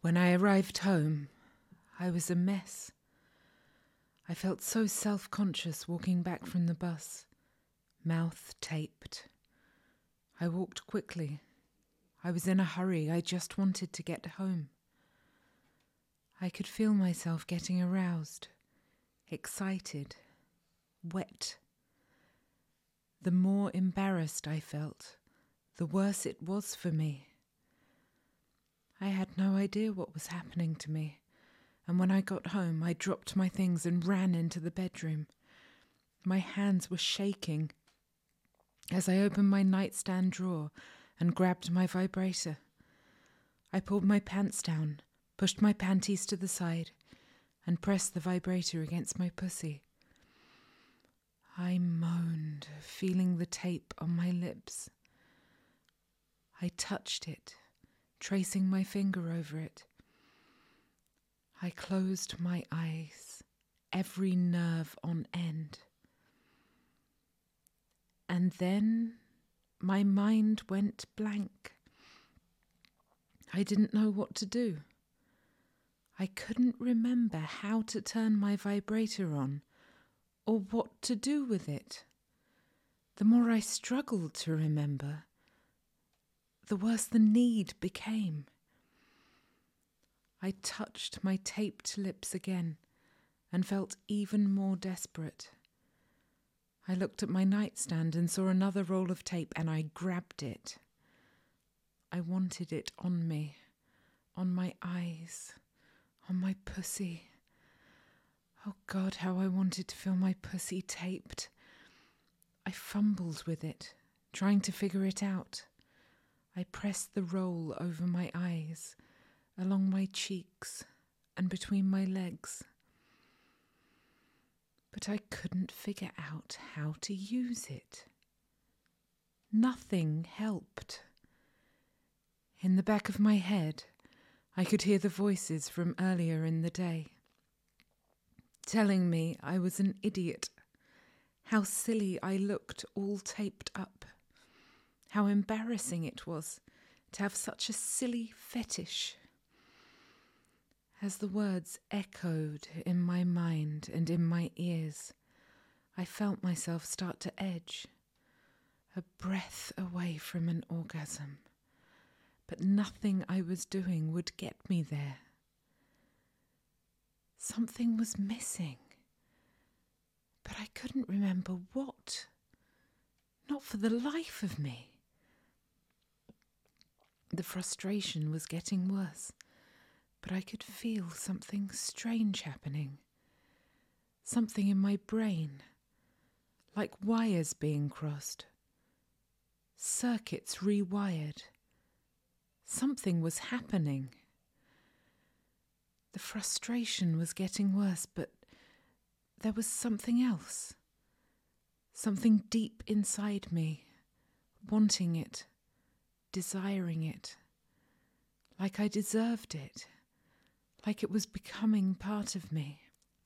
When I arrived home, I was a mess. I felt so self-conscious walking back from the bus, mouth taped. I walked quickly. I was in a hurry. I just wanted to get home. I could feel myself getting aroused, excited, wet. The more embarrassed I felt, the worse it was for me. I had no idea what was happening to me, and when I got home, I dropped my things and ran into the bedroom. My hands were shaking as I opened my nightstand drawer and grabbed my vibrator. I pulled my pants down, pushed my panties to the side, and pressed the vibrator against my pussy. I moaned, feeling the tape on my lips. I touched it, tracing my finger over it. I closed my eyes, every nerve on end. And then my mind went blank. I didn't know what to do. I couldn't remember how to turn my vibrator on or what to do with it. The more I struggled to remember, the worse the need became. I touched my taped lips again and felt even more desperate. I looked at my nightstand and saw another roll of tape, and I grabbed it. I wanted it on me, on my eyes, on my pussy. Oh God, how I wanted to feel my pussy taped. I fumbled with it, trying to figure it out. I pressed the roll over my eyes, along my cheeks, and between my legs. But I couldn't figure out how to use it. Nothing helped. In the back of my head, I could hear the voices from earlier in the day, telling me I was an idiot, how silly I looked all taped up, how embarrassing it was to have such a silly fetish. As the words echoed in my mind and in my ears, I felt myself start to edge, a breath away from an orgasm. But nothing I was doing would get me there. Something was missing, but I couldn't remember what. Not for the life of me. The frustration was getting worse, but I could feel something strange happening. Something in my brain, like wires being crossed. Circuits rewired. Something was happening. The frustration was getting worse, but there was something else. Something deep inside me, wanting it, desiring it, like I deserved it, like it was becoming part of me.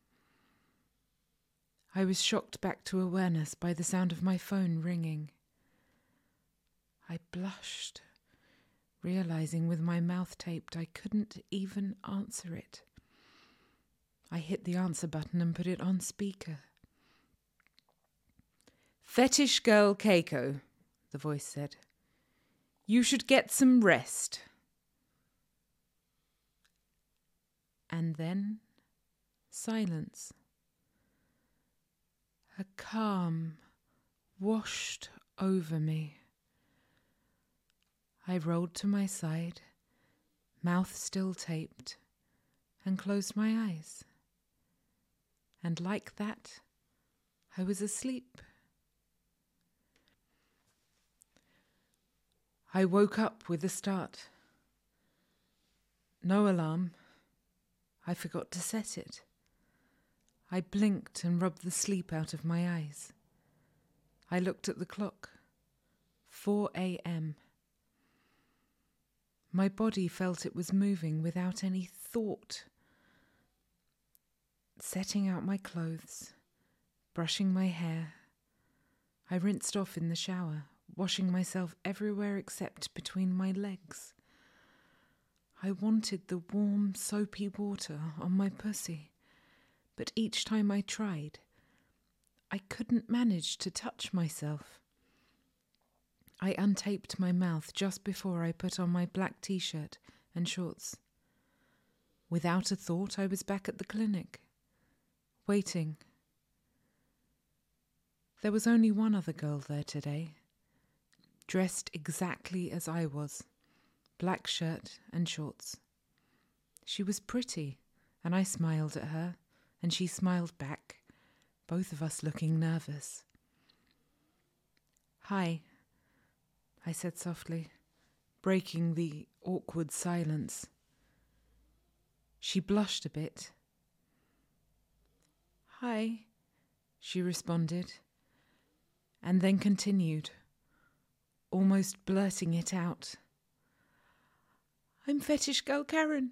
I was shocked back to awareness by the sound of my phone ringing. I blushed, realizing with my mouth taped I couldn't even answer it. I hit the answer button and put it on speaker. "Fetish girl Keiko," the voice said. "You should get some rest." And then silence. A calm washed over me. I rolled to my side, mouth still taped, and closed my eyes. And like that, I was asleep. I woke up with a start. No alarm. I forgot to set it. I blinked and rubbed the sleep out of my eyes. I looked at the clock. 4 a.m. My body felt it was moving without any thought. Setting out my clothes, brushing my hair, I rinsed off in the shower, washing myself everywhere except between my legs. I wanted the warm, soapy water on my pussy, but each time I tried, I couldn't manage to touch myself. I untaped my mouth just before I put on my black t-shirt and shorts. Without a thought, I was back at the clinic, waiting. There was only one other girl there today, dressed exactly as I was, black shirt and shorts. She was pretty, and I smiled at her, and she smiled back, both of us looking nervous. "Hi," I said softly, breaking the awkward silence. She blushed a bit. "Hi," she responded, and then continued, almost blurting it out. "I'm Fetish Girl Karen."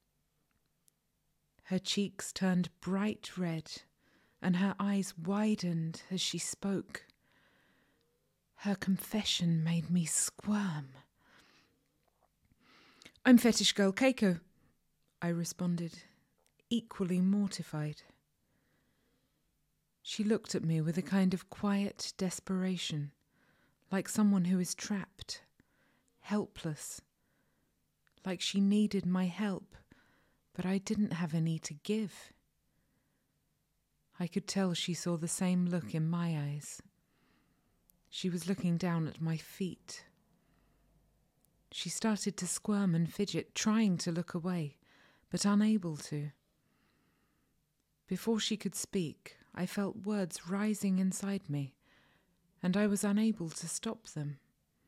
Her cheeks turned bright red, and her eyes widened as she spoke. Her confession made me squirm. "I'm Fetish Girl Keiko," I responded, equally mortified. She looked at me with a kind of quiet desperation, like someone who is trapped, helpless, like she needed my help, but I didn't have any to give. I could tell she saw the same look in my eyes. She was looking down at my feet. She started to squirm and fidget, trying to look away, but unable to. Before she could speak, I felt words rising inside me, and I was unable to stop them.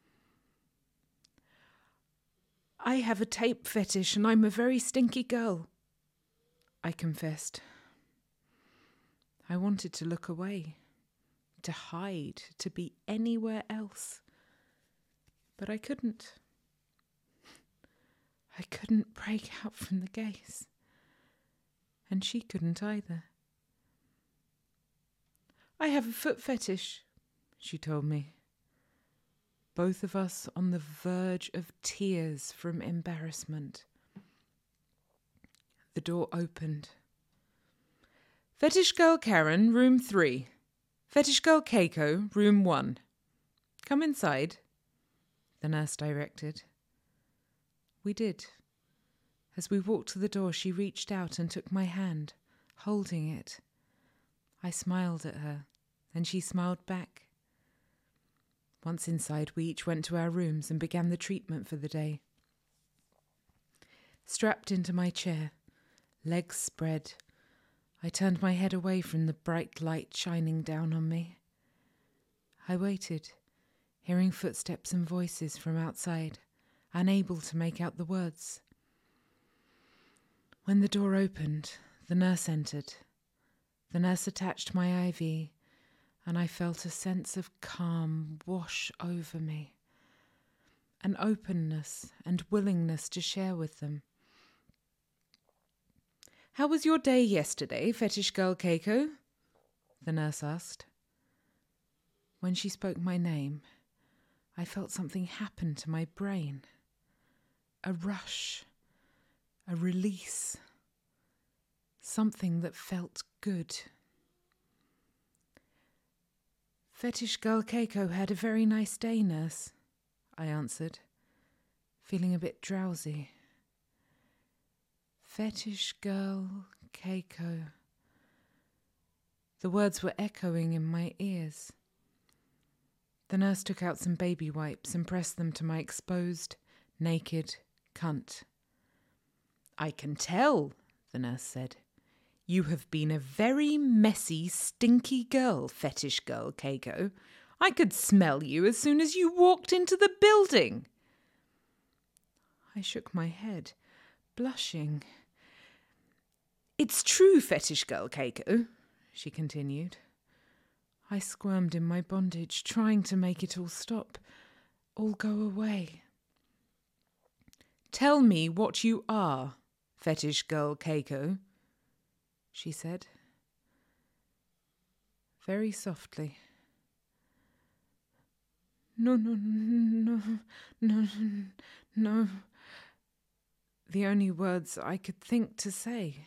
"I have a tape fetish and I'm a very stinky girl," I confessed. I wanted to look away, to hide, to be anywhere else, but I couldn't. I couldn't break out from the gaze, and she couldn't either. "I have a foot fetish," she told me. Both of us on the verge of tears from embarrassment. The door opened. "Fetish Girl Karen, room 3. Fetish Girl Keiko, room 1. Come inside," the nurse directed. We did. As we walked to the door, she reached out and took my hand, holding it. I smiled at her, and she smiled back. Once inside, we each went to our rooms and began the treatment for the day. Strapped into my chair, legs spread, I turned my head away from the bright light shining down on me. I waited, hearing footsteps and voices from outside, unable to make out the words. When the door opened, the nurse entered. The nurse attached my IV, and I felt a sense of calm wash over me, an openness and willingness to share with them. "How was your day yesterday, Fetish Girl Keiko?" the nurse asked. When she spoke my name, I felt something happen to my brain. A rush, a release, something that felt good. "Fetish Girl Keiko had a very nice day, nurse," I answered, feeling a bit drowsy. "Fetish Girl Keiko." The words were echoing in my ears. The nurse took out some baby wipes and pressed them to my exposed, naked cunt. "I can tell," the nurse said. "You have been a very messy, stinky girl, Fetish Girl Keiko. I could smell you as soon as you walked into the building." I shook my head, blushing. "It's true, Fetish Girl Keiko," she continued. I squirmed in my bondage, trying to make it all stop, all go away. "Tell me what you are, Fetish Girl Keiko," she said, very softly. No, the only words I could think to say.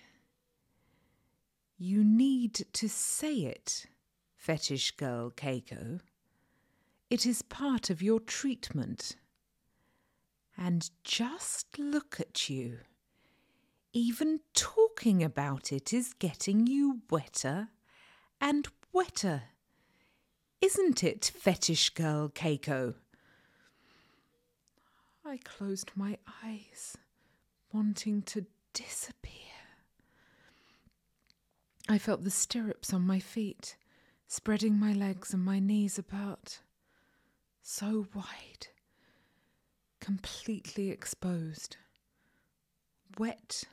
You need to say it, fetish girl Keiko. It is part of your treatment. And just look at you. Even talking about it is getting you wetter and wetter. Isn't it, fetish girl Keiko? I closed my eyes, wanting to disappear. I felt the stirrups on my feet, spreading my legs and my knees apart. So wide, completely exposed, wet.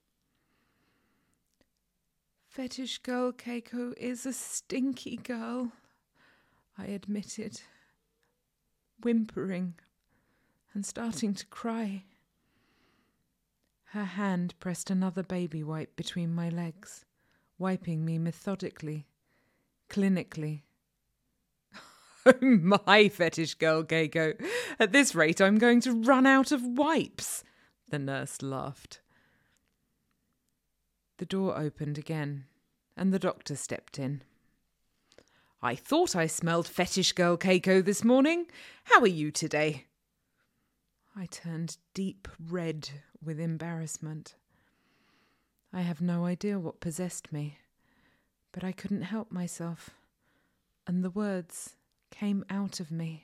Fetish girl Keiko is a stinky girl, I admitted, whimpering and starting to cry. Her hand pressed another baby wipe between my legs, wiping me methodically, clinically. Oh my, fetish girl Keiko, at this rate I'm going to run out of wipes, the nurse laughed. The door opened again, and the doctor stepped in. I thought I smelled fetish girl Keiko this morning. How are you today? I turned deep red with embarrassment. I have no idea what possessed me, but I couldn't help myself, and the words came out of me.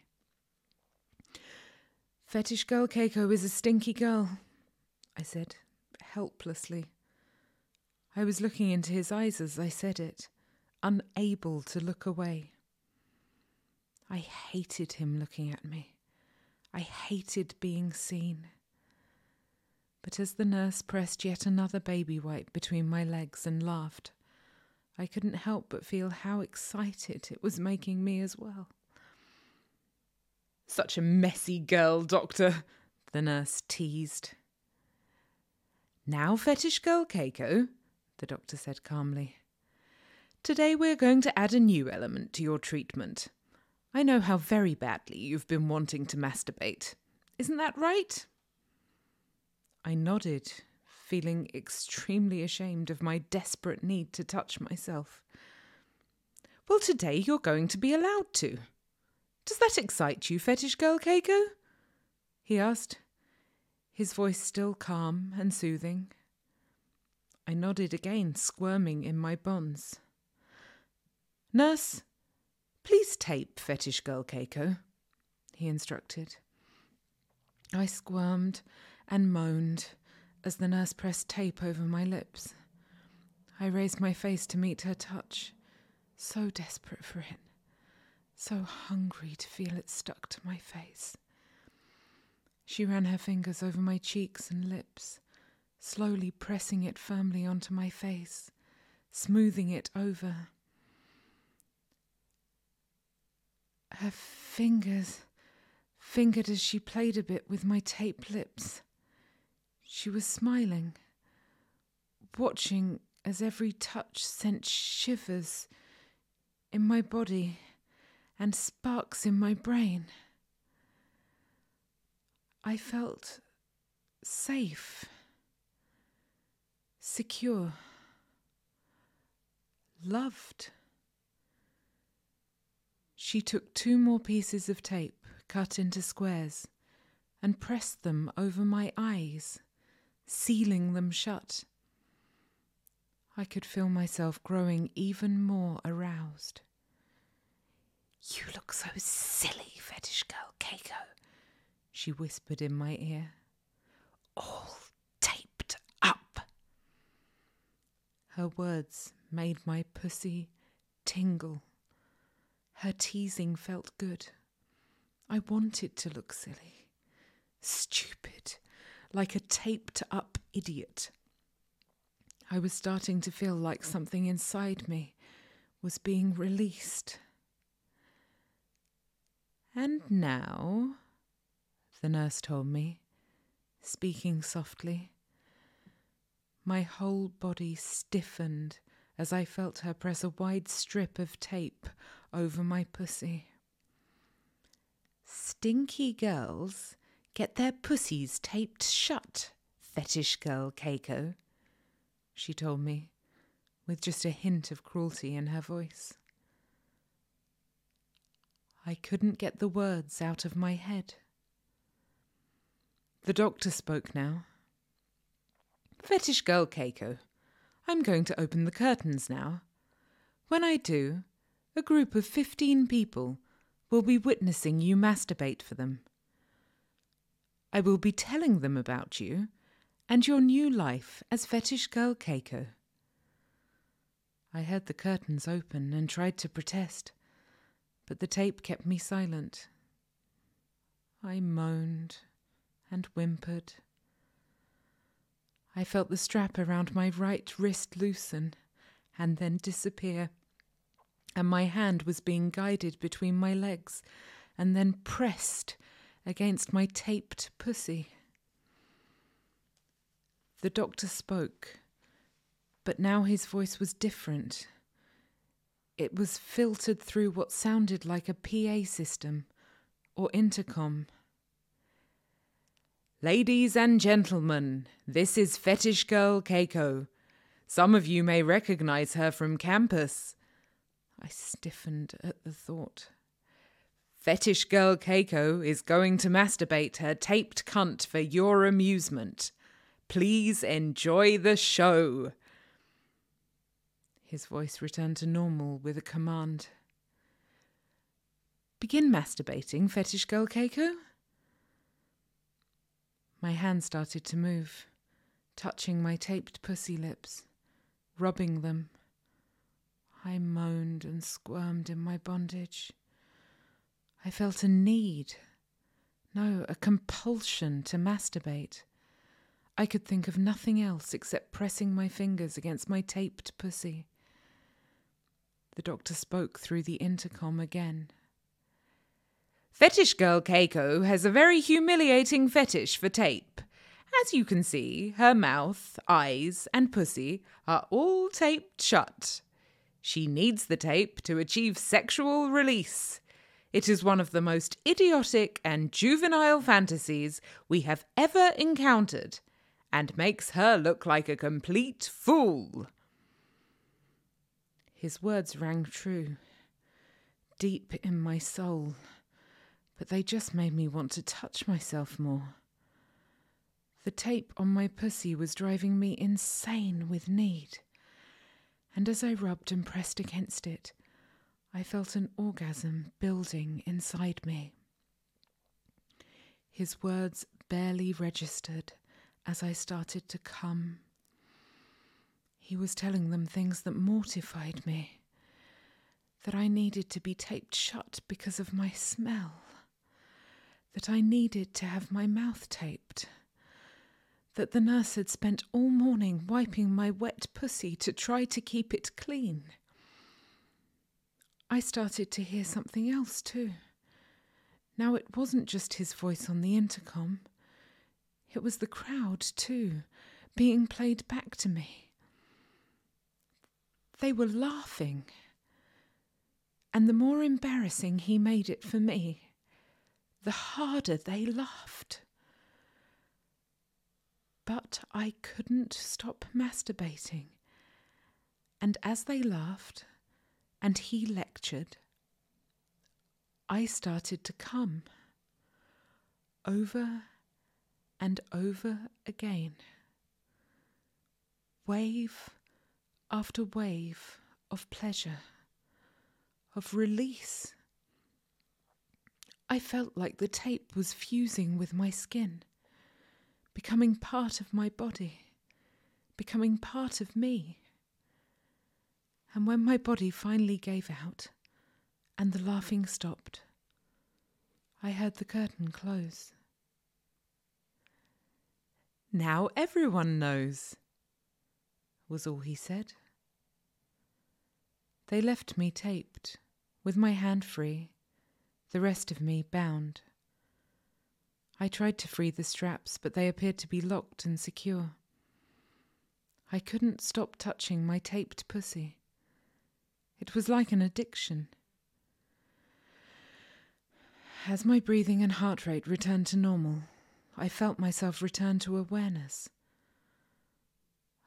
Fetish girl Keiko is a stinky girl, I said, helplessly. I was looking into his eyes as I said it, unable to look away. I hated him looking at me. I hated being seen. But as the nurse pressed yet another baby wipe between my legs and laughed, I couldn't help but feel how excited it was making me as well. Such a messy girl, doctor, the nurse teased. Now, fetish girl Keiko, the doctor said calmly. Today we're going to add a new element to your treatment. I know how very badly you've been wanting to masturbate. Isn't that right? I nodded, feeling extremely ashamed of my desperate need to touch myself. Well, today you're going to be allowed to. Does that excite you, fetish girl Keiko? He asked, his voice still calm and soothing. I nodded again, squirming in my bonds. Nurse, please tape fetish girl Keiko, he instructed. I squirmed and moaned as the nurse pressed tape over my lips. I raised my face to meet her touch, so desperate for it, so hungry to feel it stuck to my face. She ran her fingers over my cheeks and lips, slowly pressing it firmly onto my face, smoothing it over. Her fingers fingered as she played a bit with my taped lips. She was smiling, watching as every touch sent shivers in my body and sparks in my brain. I felt safe, secure, loved. She took 2 more pieces of tape cut into squares and pressed them over my eyes, sealing them shut. I could feel myself growing even more aroused. You look so silly, fetish girl Keiko, she whispered in my ear. All taped up. Her words made my pussy tingle. Her teasing felt good. I wanted to look silly, stupid, like a taped-up idiot. I was starting to feel like something inside me was being released. And now, the nurse told me, speaking softly. My whole body stiffened as I felt her press a wide strip of tape over my pussy. Stinky girls get their pussies taped shut, fetish girl Keiko," she told me, with just a hint of cruelty in her voice. I couldn't get the words out of my head. The doctor spoke now. "Fetish girl Keiko, I'm going to open the curtains now. When I do, a group of 15 people will be witnessing you masturbate for them. I will be telling them about you and your new life as fetish girl Keiko." I heard the curtains open and tried to protest, but the tape kept me silent. I moaned and whimpered. I felt the strap around my right wrist loosen and then disappear, and my hand was being guided between my legs and then pressed against my taped pussy. The doctor spoke, but now his voice was different. It was filtered through what sounded like a PA system or intercom. "Ladies and gentlemen, this is fetish girl Keiko. Some of you may recognize her from campus." I stiffened at the thought. "Fetish girl Keiko is going to masturbate her taped cunt for your amusement. Please enjoy the show." His voice returned to normal with a command. "Begin masturbating, fetish girl Keiko." My hand started to move, touching my taped pussy lips, rubbing them. I moaned and squirmed in my bondage. I felt a need, no, a compulsion to masturbate. I could think of nothing else except pressing my fingers against my taped pussy. The doctor spoke through the intercom again. "Fetish girl Keiko has a very humiliating fetish for tape. As you can see, her mouth, eyes, and pussy are all taped shut. She needs the tape to achieve sexual release. It is one of the most idiotic and juvenile fantasies we have ever encountered, and makes her look like a complete fool." His words rang true, deep in my soul, but they just made me want to touch myself more. The tape on my pussy was driving me insane with need, and as I rubbed and pressed against it, I felt an orgasm building inside me. His words barely registered as I started to come. He was telling them things that mortified me, that I needed to be taped shut because of my smell, that I needed to have my mouth taped, that the nurse had spent all morning wiping my wet pussy to try to keep it clean. I started to hear something else too. Now it wasn't just his voice on the intercom. It was the crowd too, being played back to me. They were laughing. And the more embarrassing he made it for me, the harder they laughed. But I couldn't stop masturbating. And as they laughed, and he lectured, I started to come, over and over again. Wave after wave of pleasure, of release. I felt like the tape was fusing with my skin, becoming part of my body, becoming part of me. And when my body finally gave out and the laughing stopped, I heard the curtain close. "Now everyone knows," was all he said. They left me taped, with my hand free, the rest of me bound. I tried to free the straps, but they appeared to be locked and secure. I couldn't stop touching my taped pussy. It was like an addiction. As my breathing and heart rate returned to normal, I felt myself return to awareness,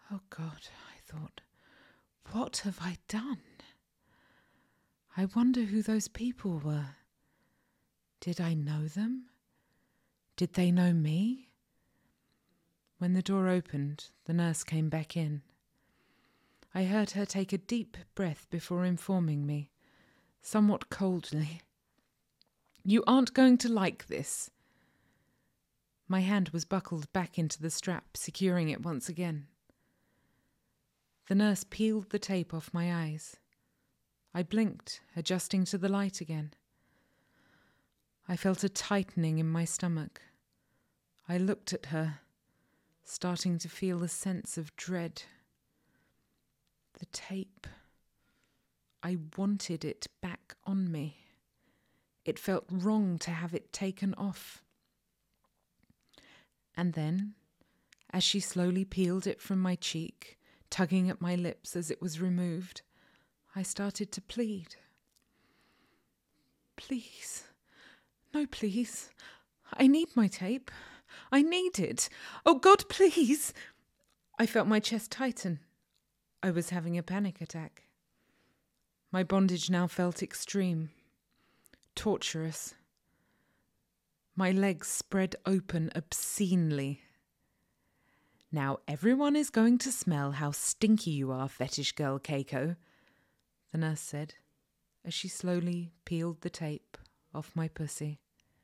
Oh God, I thought, what have I done? I wonder who those people were. Did I know them? Did they know me? When the door opened, the nurse came back in. I heard her take a deep breath before informing me, somewhat coldly, "You aren't going to like this." My hand was buckled back into the strap, securing it once again. The nurse peeled the tape off my eyes. I blinked, adjusting to the light again. I felt a tightening in my stomach. I looked at her, starting to feel a sense of dread. The tape. I wanted it back on me. It felt wrong to have it taken off. And then, as she slowly peeled it from my cheek, tugging at my lips as it was removed, I started to plead. "Please. No, please. I need my tape. I need it. Oh, God, please." I felt my chest tighten. I was having a panic attack. My bondage now felt extreme, torturous. My legs spread open obscenely. "Now everyone is going to smell how stinky you are, fetish girl Keiko," the nurse said, as she slowly peeled the tape off my pussy.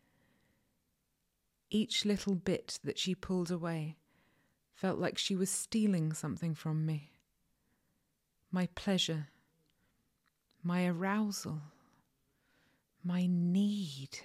Each little bit that she pulled away felt like she was stealing something from me. My pleasure, my arousal, my need.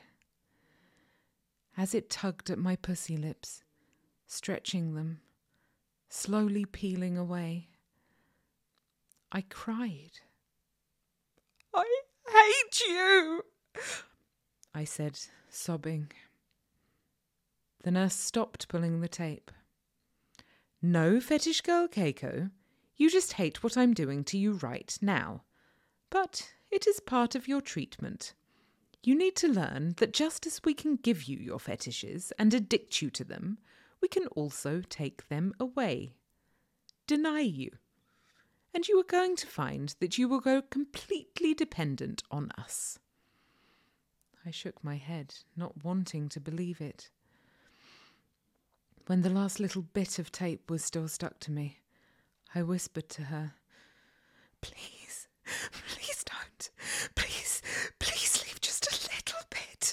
As it tugged at my pussy lips, stretching them, slowly peeling away, I cried. "I hate you," I said, sobbing. The nurse stopped pulling the tape. "No, fetish girl Keiko, you just hate what I'm doing to you right now. But it is part of your treatment. You need to learn that just as we can give you your fetishes and addict you to them, we can also take them away, deny you. And you are going to find that you will go completely dependent on us." I shook my head, not wanting to believe it. When the last little bit of tape was still stuck to me, I whispered to her, "Please, please don't. Please, please leave just a little bit."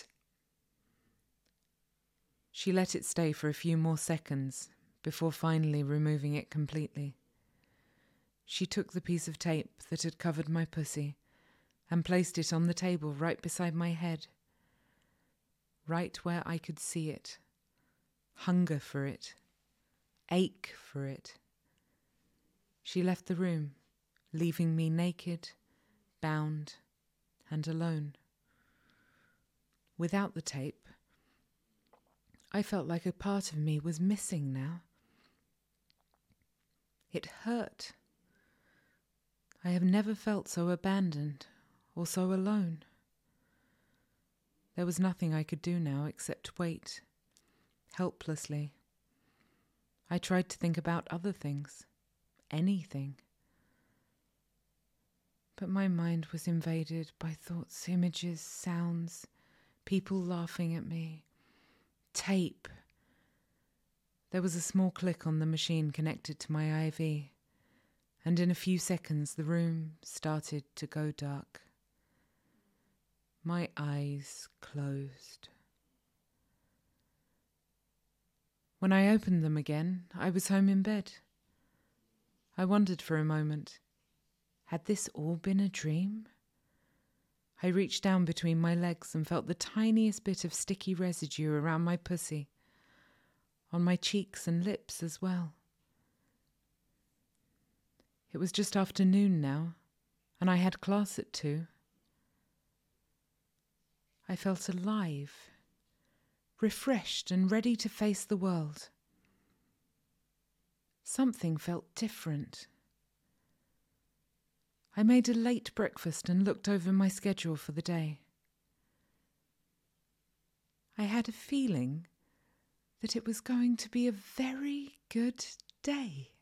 She let it stay for a few more seconds before finally removing it completely. She took the piece of tape that had covered my pussy and placed it on the table right beside my head, right where I could see it, hunger for it, ache for it. She left the room, leaving me naked, bound, and alone. Without the tape, I felt like a part of me was missing now. It hurt. I have never felt so abandoned or so alone. There was nothing I could do now except wait, helplessly. I tried to think about other things, anything. But my mind was invaded by thoughts, images, sounds, people laughing at me, tape. There was a small click on the machine connected to my IV, and in a few seconds the room started to go dark. My eyes closed. When I opened them again, I was home in bed. I wondered for a moment, had this all been a dream? I reached down between my legs and felt the tiniest bit of sticky residue around my pussy, on my cheeks and lips as well. It was just after noon now, and I had class at 2. I felt alive, refreshed and ready to face the world. Something felt different. I made a late breakfast and looked over my schedule for the day. I had a feeling that it was going to be a very good day.